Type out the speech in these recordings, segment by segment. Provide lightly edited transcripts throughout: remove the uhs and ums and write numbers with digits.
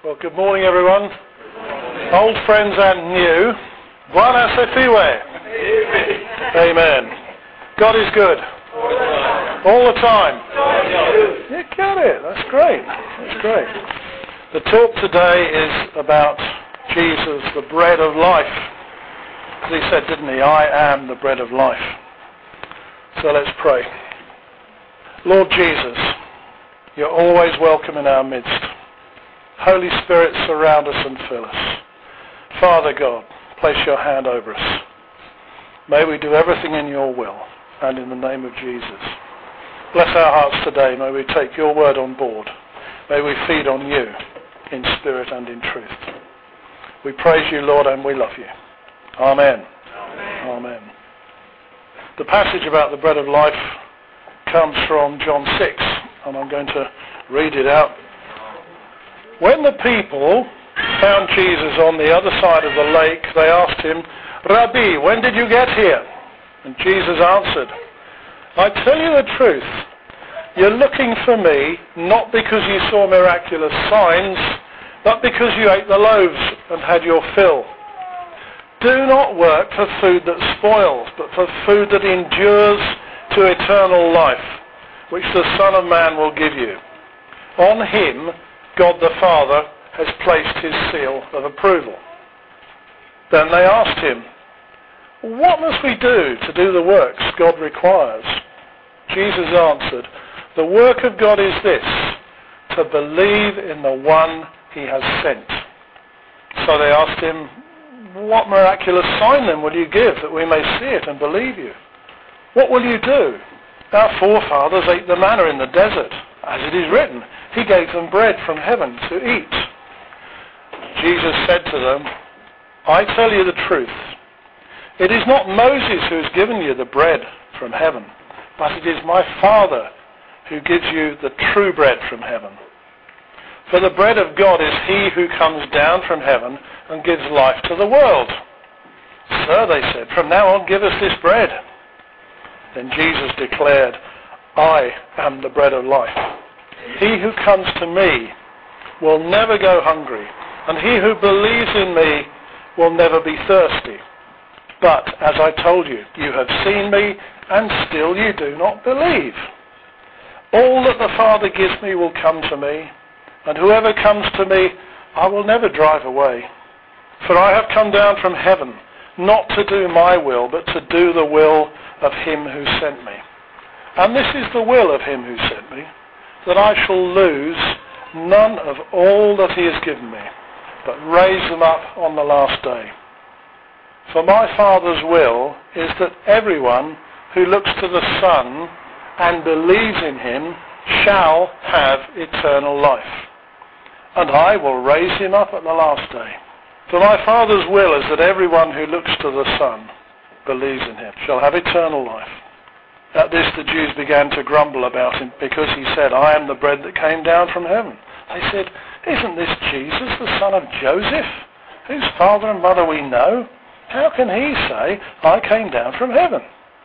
Well, good morning, everyone. Old friends and new. Buona se fiwe. Amen. God is good. All the time. You get it. That's great. That's great. The talk today is about Jesus, the bread of life. As he said, didn't he? I am the bread of life. So let's pray. Lord Jesus, you're always welcome in our midst. Holy Spirit, surround us and fill us. Father God, place your hand over us. May we do everything in your will and in the name of Jesus. Bless our hearts today. May we take your word on board. May we feed on you in spirit and in truth. We praise you, Lord, and we love you. Amen. Amen. Amen. The passage about the bread of life comes from John 6, and I'm going to read it out. When the people found Jesus on the other side of the lake, they asked him, Rabbi, when did you get here? And Jesus answered, I tell you the truth, you're looking for me not because you saw miraculous signs, but because you ate the loaves and had your fill. Do not work for food that spoils, but for food that endures to eternal life, which the Son of Man will give you. On him, God the Father has placed his seal of approval. Then they asked him, what must we do to do the works God requires? Jesus answered, the work of God is this, to believe in the one he has sent. So they asked him, what miraculous sign then will you give that we may see it and believe you? What will you do? Our forefathers ate the manna in the desert, as it is written, he gave them bread from heaven to eat. Jesus said to them, I tell you the truth. It is not Moses who has given you the bread from heaven, but it is my Father who gives you the true bread from heaven. For the bread of God is he who comes down from heaven and gives life to the world. Sir, they said, from now on give us this bread. Then Jesus declared, I am the bread of life. He who comes to me will never go hungry, and he who believes in me will never be thirsty. But, as I told you, you have seen me, and still you do not believe. All that the Father gives me will come to me, and whoever comes to me I will never drive away. For I have come down from heaven, not to do my will, but to do the will of him who sent me. And this is the will of him who sent me, that I shall lose none of all that he has given me, but raise them up on the last day. For my Father's will is that everyone who looks to the Son and believes in him shall have eternal life. And I will raise him up at the last day. For my Father's will is that everyone who looks to the Son, believes in him, shall have eternal life. At this the Jews began to grumble about him, because he said, I am the bread that came down from heaven. They said, isn't this Jesus, the son of Joseph, whose father and mother we know? How can he say, I came down from heaven?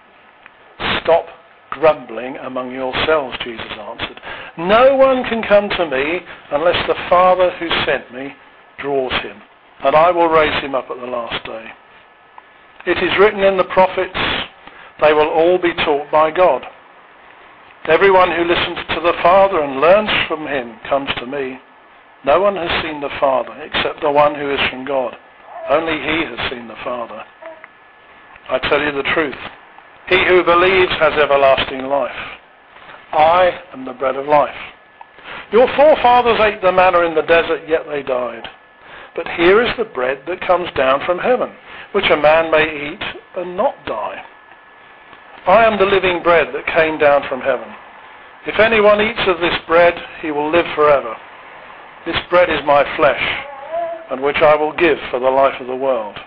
Stop grumbling among yourselves, Jesus answered. No one can come to me unless the Father who sent me draws him, and I will raise him up at the last day. It is written in the prophets, they will all be taught by God. Everyone who listens to the Father and learns from him comes to me. No one has seen the Father except the one who is from God. Only he has seen the Father. I tell you the truth. He who believes has everlasting life. I am the bread of life. Your forefathers ate the manna in the desert, yet they died. But here is the bread that comes down from heaven, which a man may eat and not die. I am the living bread that came down from heaven. If anyone eats of this bread, he will live forever. This bread is my flesh, and which I will give for the life of the world.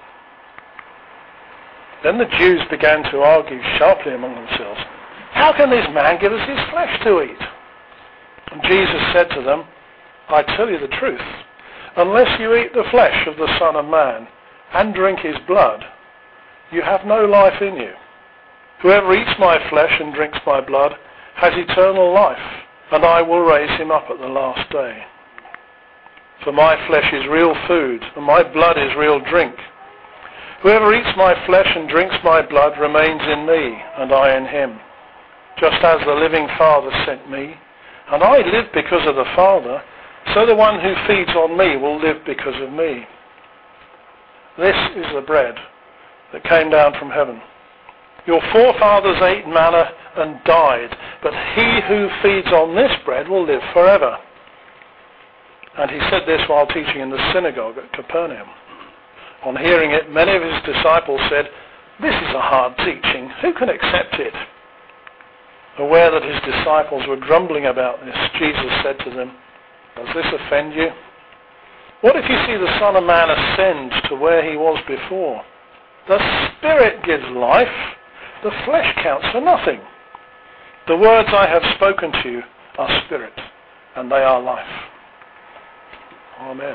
Then the Jews began to argue sharply among themselves, how can this man give us his flesh to eat? And Jesus said to them, I tell you the truth, unless you eat the flesh of the Son of Man and drink his blood, you have no life in you. Whoever eats my flesh and drinks my blood has eternal life, and I will raise him up at the last day. For my flesh is real food, and my blood is real drink. Whoever eats my flesh and drinks my blood remains in me, and I in him. Just as the living Father sent me, and I live because of the Father, so the one who feeds on me will live because of me. This is the bread that came down from heaven. Your forefathers ate manna and died, but he who feeds on this bread will live forever. And he said this while teaching in the synagogue at Capernaum. On hearing it, many of his disciples said, "This is a hard teaching. Who can accept it?" Aware that his disciples were grumbling about this, Jesus said to them, "Does this offend you? What if you see the Son of Man ascend to where he was before? The Spirit gives life. The flesh counts for nothing. The words I have spoken to you are spirit, and they are life." Amen.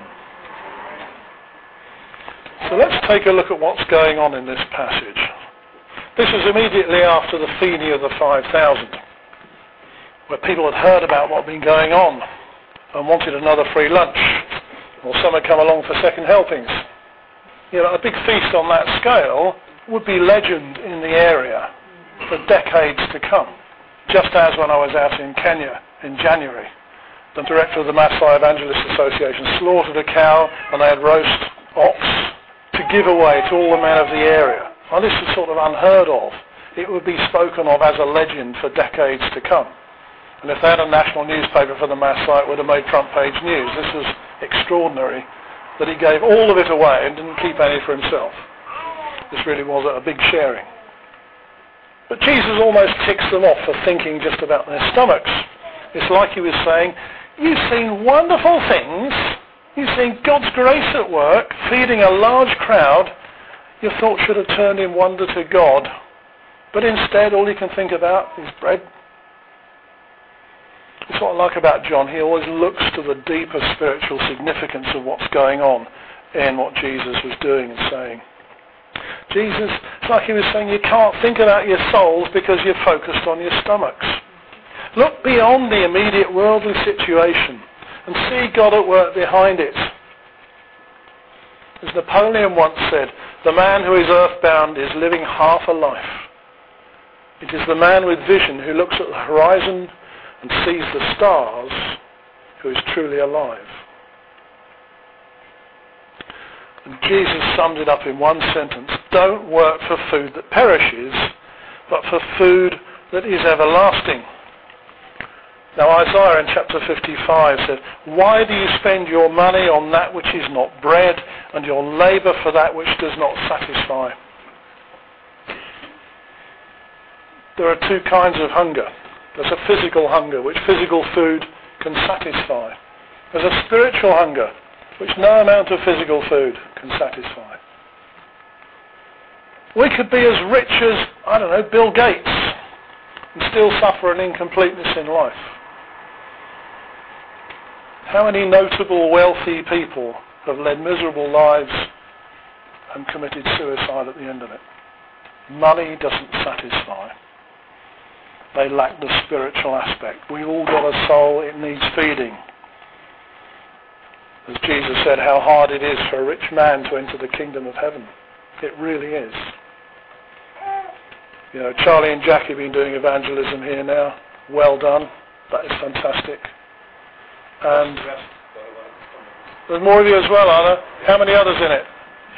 So let's take a look at what's going on in this passage. This was immediately after the feeding of the 5,000, where people had heard about what had been going on and wanted another free lunch, or some had come along for second helpings. You know, a big feast on that scale would be legend in the area for decades to come. Just as when I was out in Kenya in January, the director of the Maasai Evangelist Association slaughtered a cow and they had roast ox to give away to all the men of the area. Well, this is sort of unheard of. It would be spoken of as a legend for decades to come. And if they had a national newspaper for the Maasai, it would have made front page news. This was extraordinary, that he gave all of it away and didn't keep any for himself. This really was a big sharing. But Jesus almost ticks them off for thinking just about their stomachs. It's like he was saying, you've seen wonderful things, you've seen God's grace at work, feeding a large crowd. Your thoughts should have turned in wonder to God. But instead, all you can think about is bread. It's what I like about John. He always looks to the deeper spiritual significance of what's going on in what Jesus was doing and saying. Jesus, it's like he was saying, you can't think about your souls because you're focused on your stomachs. Look beyond the immediate worldly situation and see God at work behind it. As Napoleon once said, the man who is earthbound is living half a life. It is the man with vision who looks at the horizon and sees the stars who is truly alive. And Jesus summed it up in one sentence: don't work for food that perishes, but for food that is everlasting. Now Isaiah in chapter 55 said, why do you spend your money on that which is not bread, and your labour for that which does not satisfy? There are two kinds of hunger. There's a physical hunger, which physical food can satisfy. There's a spiritual hunger, which no amount of physical food can satisfy. We could be as rich as, I don't know, Bill Gates, and still suffer an incompleteness in life. How many notable wealthy people have led miserable lives and committed suicide at the end of it? Money doesn't satisfy. They lack the spiritual aspect. We've all got a soul, it needs feeding. As Jesus said, how hard it is for a rich man to enter the kingdom of heaven. It really is. You know, Charlie and Jackie have been doing evangelism here now. Well done. That is fantastic. And there's more of you as well, are there? How many others in it?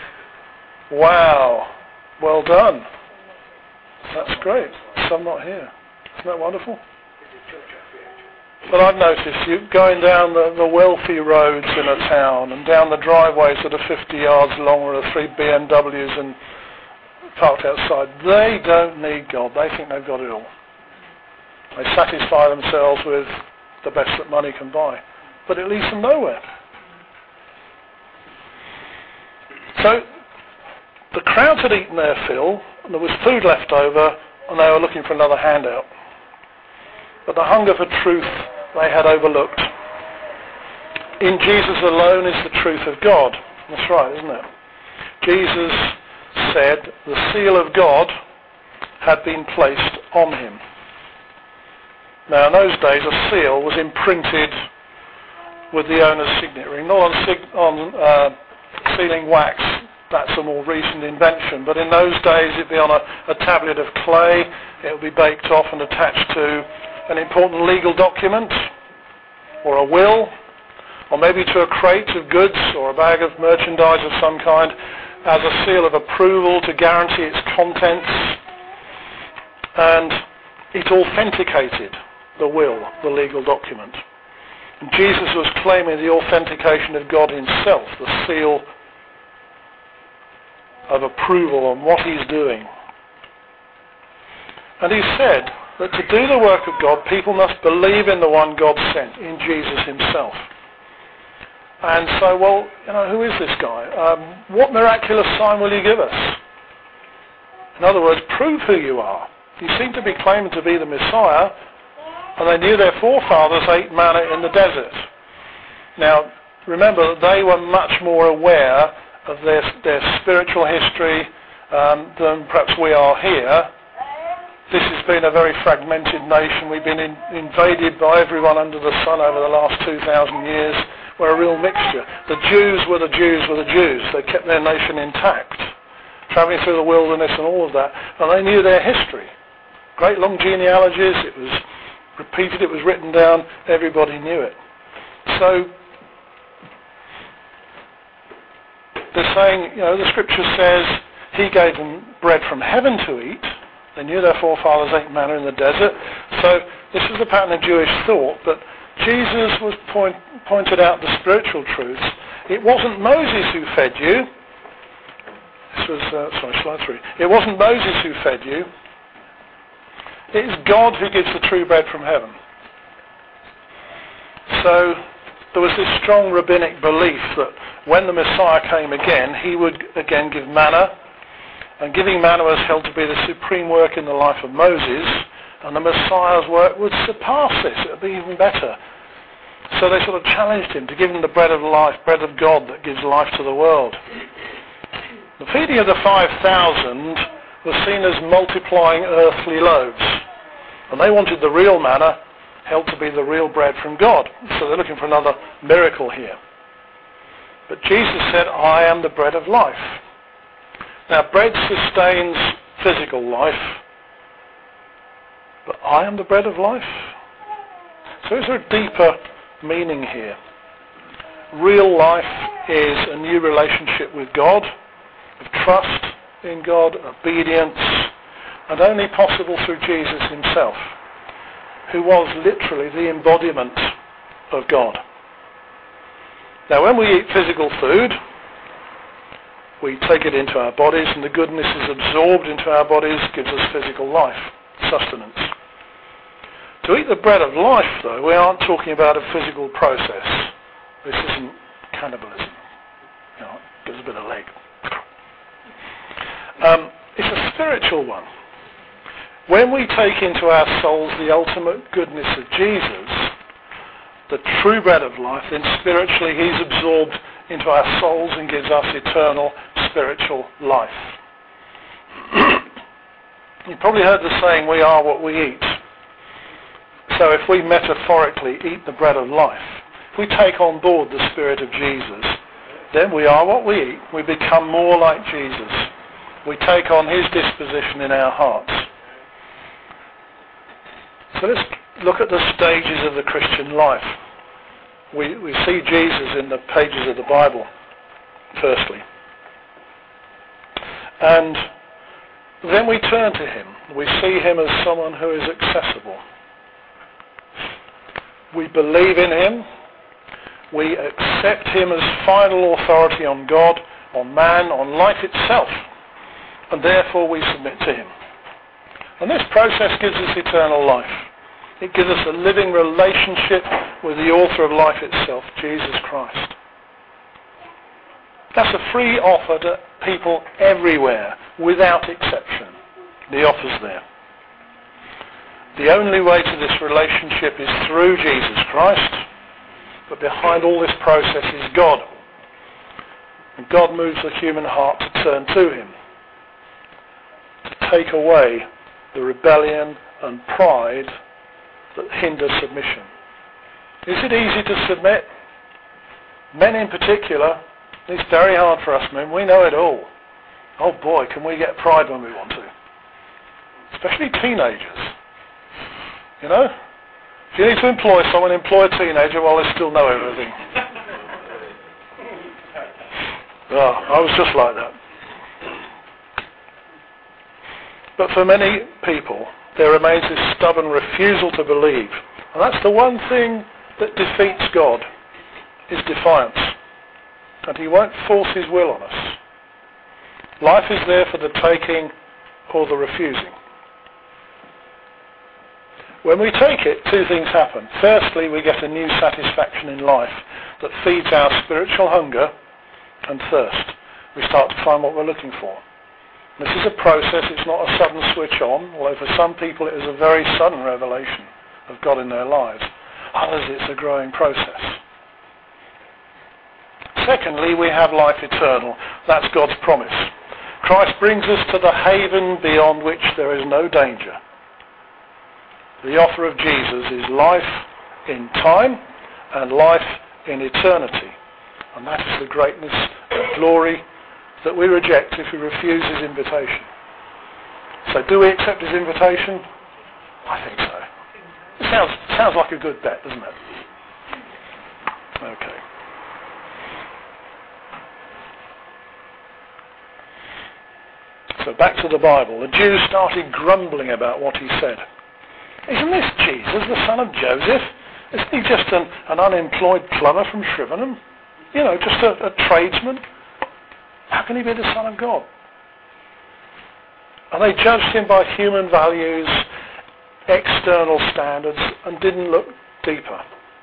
Wow. Well done. That's great. Some not here. Isn't that wonderful? But I've noticed you going down the wealthy roads in a town and down the driveways that are 50 yards long or are 3 BMWs and parked outside. They don't need God. They think they've got it all. They satisfy themselves with the best that money can buy. But it leads them nowhere. So the crowds had eaten their fill and there was food left over and they were looking for another handout. But the hunger for truth they had overlooked. In Jesus alone is the truth of God. That's right, isn't it? Jesus said the seal of God had been placed on him. Now in those days a seal was imprinted with the owner's signet ring, not on sealing wax. That's a more recent invention. But in those days, it'd be on a tablet of clay. It would be baked off and attached to an important legal document, or a will, or maybe to a crate of goods or a bag of merchandise of some kind, as a seal of approval to guarantee its contents. And it authenticated the will, the legal document. And Jesus was claiming the authentication of God himself, the seal of approval on what he's doing. And he said that to do the work of God, people must believe in the one God sent, in Jesus himself. And so, well, who is this guy? What miraculous sign will you give us? In other words, prove who you are. You seem to be claiming to be the Messiah, and they knew their forefathers ate manna in the desert. Now, remember that they were much more aware of their spiritual history than perhaps we are here. This has been a very fragmented nation. We've been invaded by everyone under the sun over the last 2,000 years. We're a real mixture. The Jews were the Jews were the Jews. They kept their nation intact, travelling through the wilderness and all of that. And they knew their history. Great long genealogies. It was repeated. It was written down. Everybody knew it. So they're saying, the scripture says he gave them bread from heaven to eat. They knew their forefathers ate manna in the desert. So this was the pattern of Jewish thought, but Jesus was pointed out the spiritual truths. It wasn't Moses who fed you. This was, slide 3. It wasn't Moses who fed you. It is God who gives the true bread from heaven. So there was this strong rabbinic belief that when the Messiah came again, he would again give manna. And giving manna was held to be the supreme work in the life of Moses, and the Messiah's work would surpass this. It would be even better. So they sort of challenged him to give him the bread of life, bread of God that gives life to the world. The feeding of the 5,000 was seen as multiplying earthly loaves, and they wanted the real manna held to be the real bread from God. So they're looking for another miracle here. But Jesus said, I am the bread of life. Now, bread sustains physical life, but I am the bread of life. So is there a deeper meaning here? Real life is a new relationship with God, of trust in God, obedience, and only possible through Jesus himself, who was literally the embodiment of God. Now, when we eat physical food, we take it into our bodies, and the goodness is absorbed into our bodies, gives us physical life, sustenance. To eat the bread of life, though, we aren't talking about a physical process. This isn't cannibalism. Gives a bit of leg. It's a spiritual one. When we take into our souls the ultimate goodness of Jesus, the true bread of life, then spiritually he's absorbed into our souls and gives us eternal spiritual life. You've probably heard the saying, we are what we eat. So if we metaphorically eat the bread of life, if we take on board the Spirit of Jesus, then we are what we eat. We become more like Jesus. We take on his disposition in our hearts. So let's look at the stages of the Christian life. We see Jesus in the pages of the Bible, firstly. And then we turn to him. We see him as someone who is accessible. We believe in him. We accept him as final authority on God, on man, on life itself. And therefore we submit to him. And this process gives us eternal life. It gives us a living relationship with the author of life itself, Jesus Christ. That's a free offer to people everywhere, without exception. The offer's there. The only way to this relationship is through Jesus Christ, but behind all this process is God. And God moves the human heart to turn to him, to take away the rebellion and pride that hinder submission. Is it easy to submit? Men in particular, it's very hard for us men. We know it all. Oh boy, can we get pride when we want to. Especially teenagers. You know? If you need to employ someone, employ a teenager while they still know everything. Oh, I was just like that. But for many people, there remains this stubborn refusal to believe. And that's the one thing that defeats God, is defiance. And he won't force his will on us. Life is there for the taking or the refusing. When we take it, two things happen. Firstly, we get a new satisfaction in life that feeds our spiritual hunger and thirst. We start to find what we're looking for. This is a process, it's not a sudden switch on, although for some people it is a very sudden revelation of God in their lives. Others it's a growing process. Secondly, we have life eternal. That's God's promise. Christ brings us to the haven beyond which there is no danger. The offer of Jesus is life in time and life in eternity. And that is the greatness and glory that we reject if we refuse his invitation. So do we accept his invitation? I think so. It sounds like a good bet, doesn't it? Okay. So back to the Bible. The Jews started grumbling about what he said. Isn't this Jesus, the son of Joseph? Isn't he just an unemployed plumber from Shrivenham? You know, just a tradesman? How can he be the Son of God? And they judged him by human values, external standards, and didn't look deeper.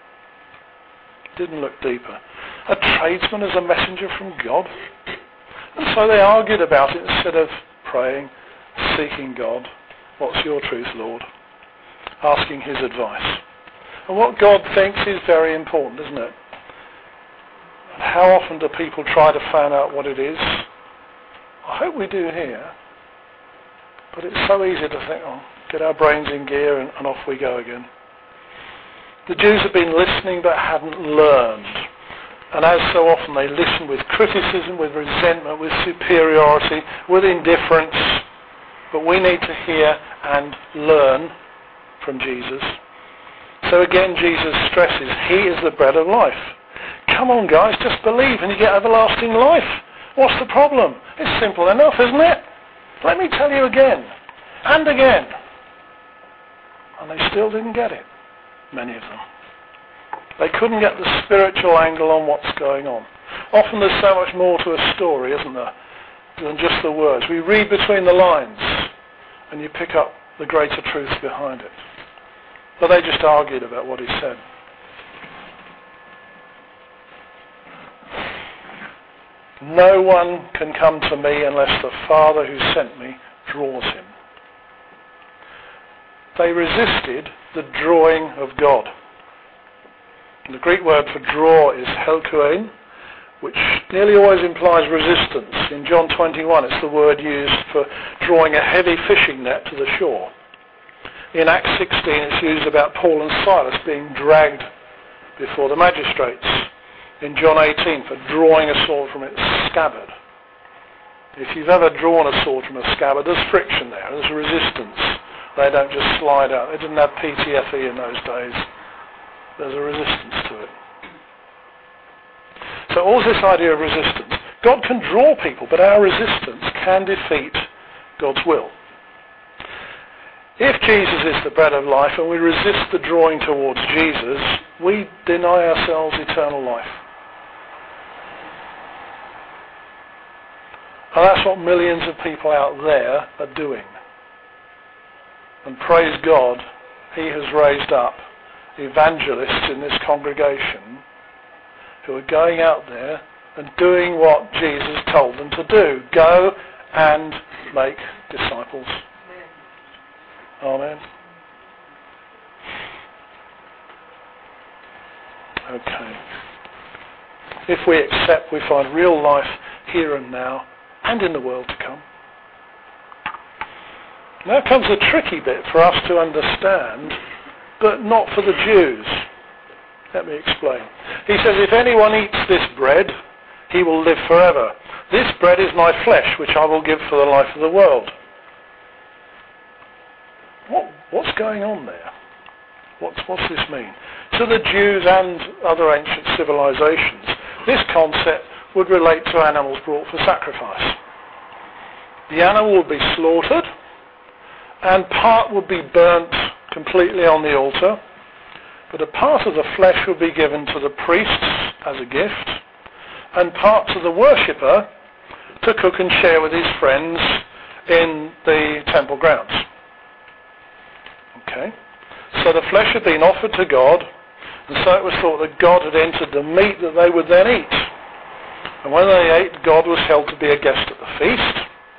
A tradesman is a messenger from God. And so they argued about it instead of praying, seeking God. What's your truth, Lord? Asking his advice. And what God thinks is very important, isn't it? How often do people try to find out what it is? I hope we do here. But it's so easy to think, get our brains in gear and off we go again. The Jews have been listening but hadn't learned. And as so often they listen with criticism, with resentment, with superiority, with indifference. But we need to hear and learn from Jesus. So again Jesus stresses, he is the bread of life. Come on guys, just believe and you get everlasting life. What's the problem? It's simple enough, isn't it? Let me tell you again and again. And they still didn't get it, many of them. They couldn't get the spiritual angle on what's going on. Often there's so much more to a story, isn't there, than just the words. We read between the lines and you pick up the greater truth behind it. But they just argued about what he said. No one can come to me unless the Father who sent me draws him. They resisted the drawing of God. And the Greek word for draw is helkuein, which nearly always implies resistance. In John 21 it's the word used for drawing a heavy fishing net to the shore. In Acts 16 it's used about Paul and Silas being dragged before the magistrates. In John 18 for drawing a sword from its scabbard. If you've ever drawn a sword from a scabbard, there's friction there, there's resistance. They don't just slide out. They didn't have PTFE in those days. There's a resistance to it. So all's this idea of resistance. God can draw people, but our resistance can defeat God's will. If Jesus is the bread of life and we resist the drawing towards Jesus, we deny ourselves eternal life. And that's what millions of people out there are doing. And praise God, he has raised up evangelists in this congregation who are going out there and doing what Jesus told them to do. Go and make disciples. Amen. Okay. If we accept, we find real life here and now and in the world to come. Now comes the tricky bit for us to understand, but not for the Jews. Let me explain. He says, if anyone eats this bread, he will live forever. This bread is my flesh, which I will give for the life of the world. What's going on there? What's this mean? To the Jews and other ancient civilizations, this concept would relate to animals brought for sacrifice. The animal would be slaughtered, and part would be burnt completely on the altar, but a part of the flesh would be given to the priests as a gift, and part to the worshipper to cook and share with his friends in the temple grounds. Okay? So the flesh had been offered to God, and so it was thought that God had entered the meat that they would then eat. And when they ate, God was held to be a guest at the feast,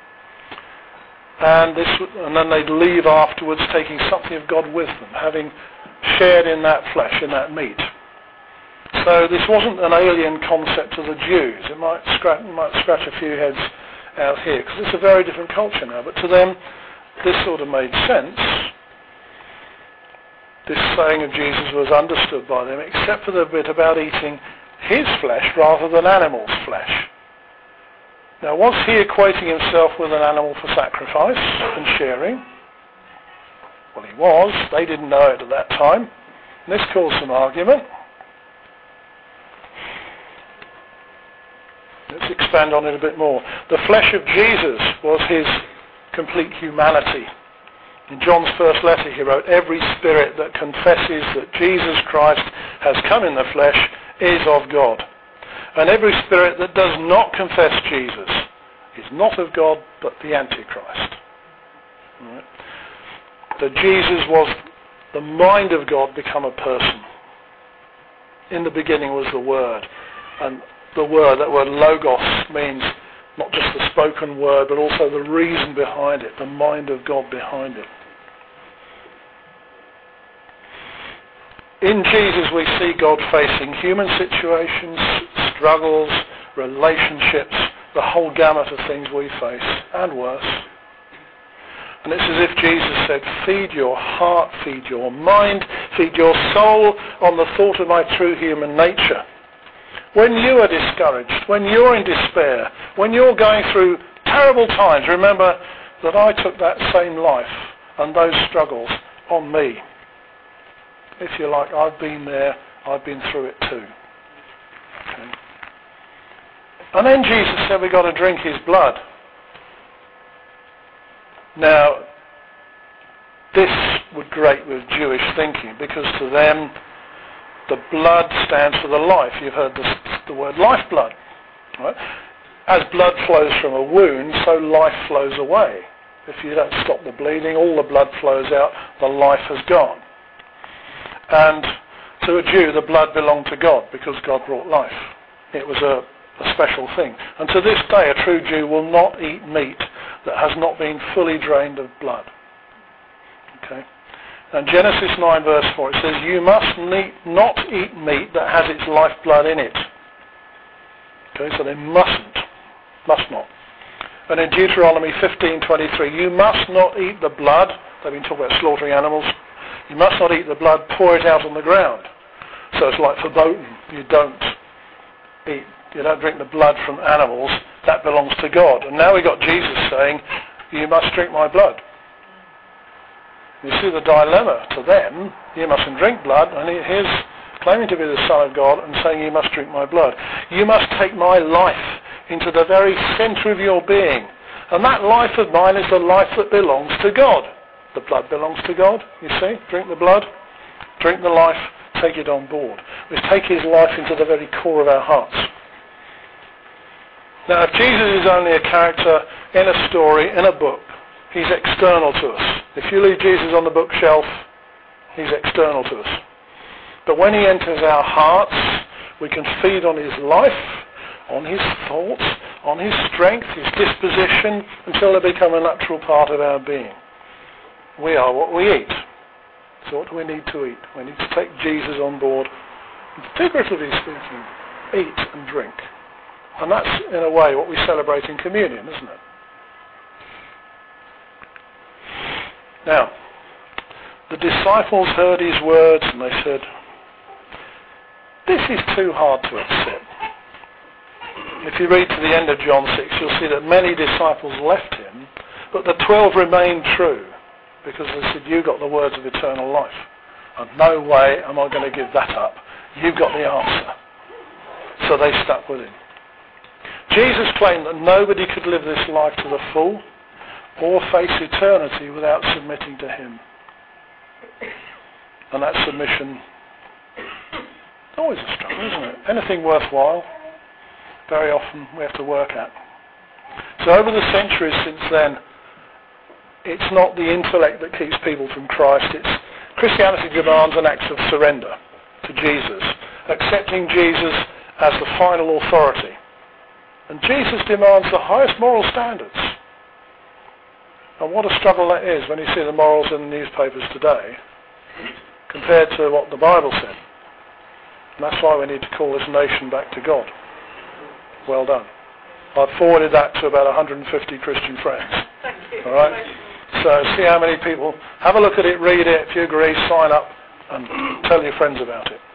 and then they'd leave afterwards taking something of God with them, having shared in that flesh, in that meat. So this wasn't an alien concept to the Jews. It might scratch a few heads out here, because it's a very different culture now. But to them, this sort of made sense. This saying of Jesus was understood by them, except for the bit about eating his flesh rather than animals' flesh. Now, was he equating himself with an animal for sacrifice and sharing? Well, he was. They didn't know it at that time. And this caused some argument. Let's expand on it a bit more. The flesh of Jesus was his complete humanity. In John's first letter he wrote, every spirit that confesses that Jesus Christ has come in the flesh is of God. And every spirit that does not confess Jesus is not of God, but the Antichrist. Right? That Jesus was the mind of God become a person. In the beginning was the Word. And the Word, that word logos, means not just the spoken word, but also the reason behind it, the mind of God behind it. In Jesus we see God facing human situations, struggles, relationships, the whole gamut of things we face, and worse. And it's as if Jesus said, feed your heart, feed your mind, feed your soul on the thought of my true human nature. When you are discouraged, when you're in despair, when you're going through terrible times, remember that I took that same life and those struggles on me. If you like, I've been there, I've been through it too. Okay. And then Jesus said we've got to drink his blood. Now, this would grate with Jewish thinking, because to them, the blood stands for the life. You've heard the word lifeblood. Right? As blood flows from a wound, so life flows away. If you don't stop the bleeding, all the blood flows out, the life has gone. And to a Jew, the blood belonged to God, because God brought life. It was a special thing. And to this day, a true Jew will not eat meat that has not been fully drained of blood. Okay? And Genesis 9 verse 4, it says, you must not eat meat that has its lifeblood in it. Okay, so they must not. And in Deuteronomy 15:23, you must not eat the blood. They've been talking about slaughtering animals. You must not eat the blood, pour it out on the ground. So it's like verboten. You don't drink the blood from animals. That belongs to God. And now we've got Jesus saying, you must drink my blood. You see the dilemma to them. You mustn't drink blood, and here's claiming to be the Son of God and saying you must drink my blood. You must take my life into the very centre of your being. And that life of mine is the life that belongs to God. The blood belongs to God, you see. Drink the blood, drink the life, take it on board. We take his life into the very core of our hearts. Now, if Jesus is only a character in a story, in a book, he's external to us. If you leave Jesus on the bookshelf, he's external to us. But when he enters our hearts, we can feed on his life, on his thoughts, on his strength, his disposition, until they become a natural part of our being. We are what we eat. So what do we need to eat? We need to take Jesus on board, and figuratively speaking, eat and drink. And that's, in a way, what we celebrate in communion, isn't it? Now, the disciples heard his words and they said, This is too hard to accept. If you read to the end of John 6, you'll see that many disciples left him, but the 12 remained true, because they said, you got the words of eternal life. And no way am I going to give that up. You've got the answer. So they stuck with him. Jesus claimed that nobody could live this life to the full or face eternity without submitting to him. And that submission is always a struggle, isn't it? Anything worthwhile, very often we have to work at. So over the centuries since then, it's not the intellect that keeps people from Christ. Christianity demands an act of surrender to Jesus, accepting Jesus as the final authority. And Jesus demands the highest moral standards. And what a struggle that is when you see the morals in the newspapers today compared to what the Bible said. And that's why we need to call this nation back to God. Well done. I've forwarded that to about 150 Christian friends. Thank you. All right? So see how many people, have a look at it, read it, if you agree, sign up and tell your friends about it.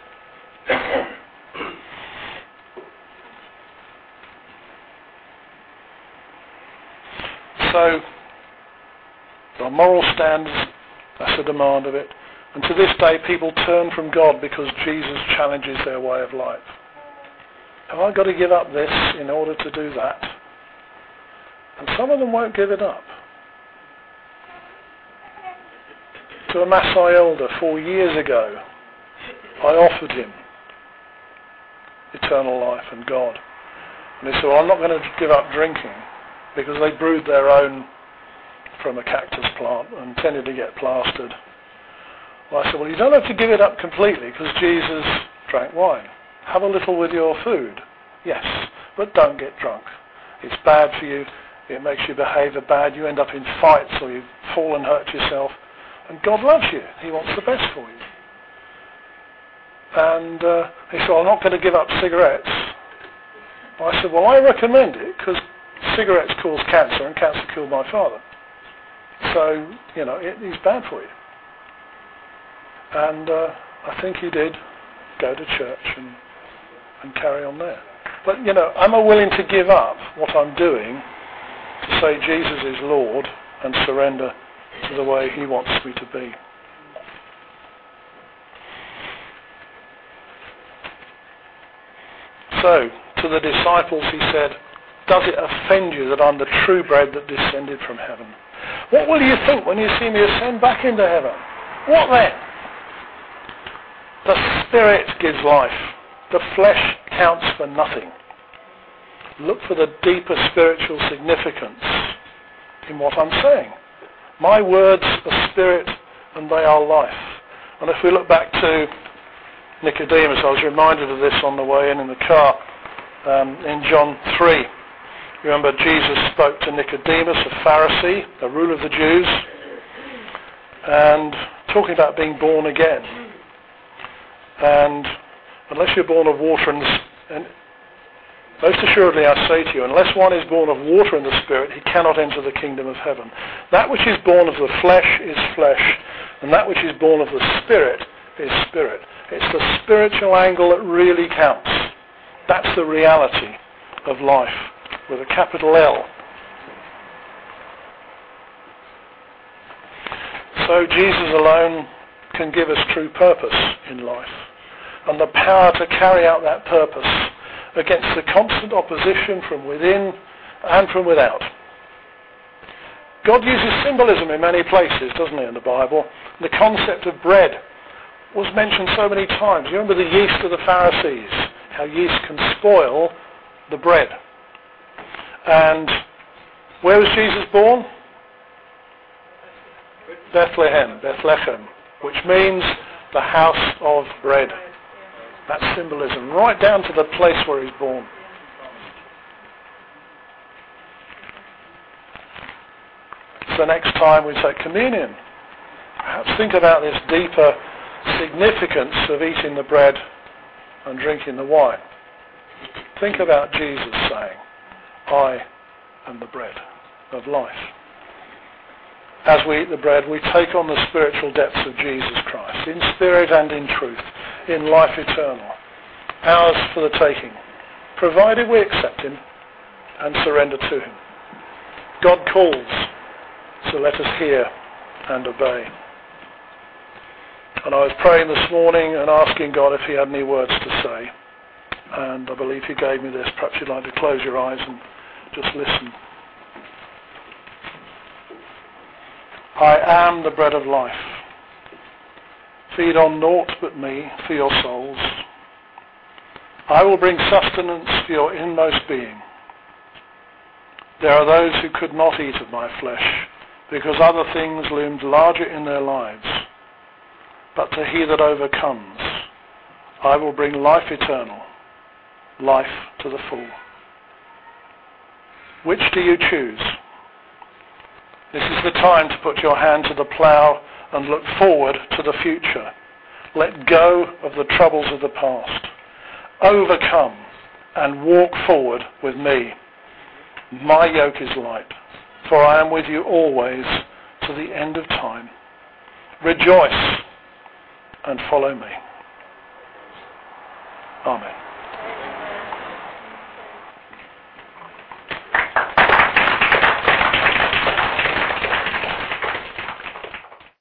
So, the moral standards, that's a demand of it. And to this day, people turn from God because Jesus challenges their way of life. Have I got to give up this in order to do that? And some of them won't give it up. To a Maasai elder 4 years ago, I offered him eternal life and God. And he said, well, I'm not going to give up drinking, because they brewed their own from a cactus plant and tended to get plastered. Well, I said, well, you don't have to give it up completely, because Jesus drank wine. Have a little with your food. Yes, but don't get drunk. It's bad for you. It makes you behave bad. You end up in fights, or you fall and hurt yourself. And God loves you. He wants the best for you. And he said, well, I'm not going to give up cigarettes. Well, I said, well, I recommend it, because cigarettes cause cancer, and cancer killed my father. So, it's bad for you. And I think he did go to church and carry on there. But, am I willing to give up what I'm doing to say Jesus is Lord and surrender to the way he wants me to be? So, to the disciples he said, does it offend you that I'm the true bread that descended from heaven? What will you think when you see me ascend back into heaven? What then? The Spirit gives life. The flesh counts for nothing. Look for the deeper spiritual significance in what I'm saying. My words are spirit and they are life. And if we look back to Nicodemus, I was reminded of this on the way in the car in John 3. Remember, Jesus spoke to Nicodemus, a Pharisee, a ruler of the Jews, and talking about being born again. And unless you're born of water and most assuredly I say to you, unless one is born of water and the Spirit, he cannot enter the kingdom of heaven. That which is born of the flesh is flesh, and that which is born of the Spirit is spirit. It's the spiritual angle that really counts. That's the reality of life, with a capital L. So Jesus alone can give us true purpose in life, and the power to carry out that purpose against the constant opposition from within and from without. God uses symbolism in many places, doesn't he, in the Bible? The concept of bread was mentioned so many times. You remember the yeast of the Pharisees, how yeast can spoil the bread. And where was Jesus born? Bethlehem, which means the house of bread. That's symbolism, right down to the place where he's born. So next time we take communion, perhaps think about this deeper significance of eating the bread and drinking the wine. Think about Jesus saying, I am the bread of life. As we eat the bread, we take on the spiritual depths of Jesus Christ, in spirit and in truth, in life eternal. ours for the taking, provided we accept him and surrender to him. God calls, so let us hear and obey. And I was praying this morning and asking God if he had any words to say. And I believe he gave me this. Perhaps you'd like to close your eyes and just listen. I am the bread of life. Feed on naught but me for your souls. I will bring sustenance for your inmost being. There are those who could not eat of my flesh, because other things loomed larger in their lives. But to he that overcomes, I will bring life eternal, life to the full. Which do you choose? This is the time to put your hand to the plough and look forward to the future. Let go of the troubles of the past. Overcome and walk forward with me. My yoke is light, for I am with you always to the end of time. Rejoice and follow me. Amen.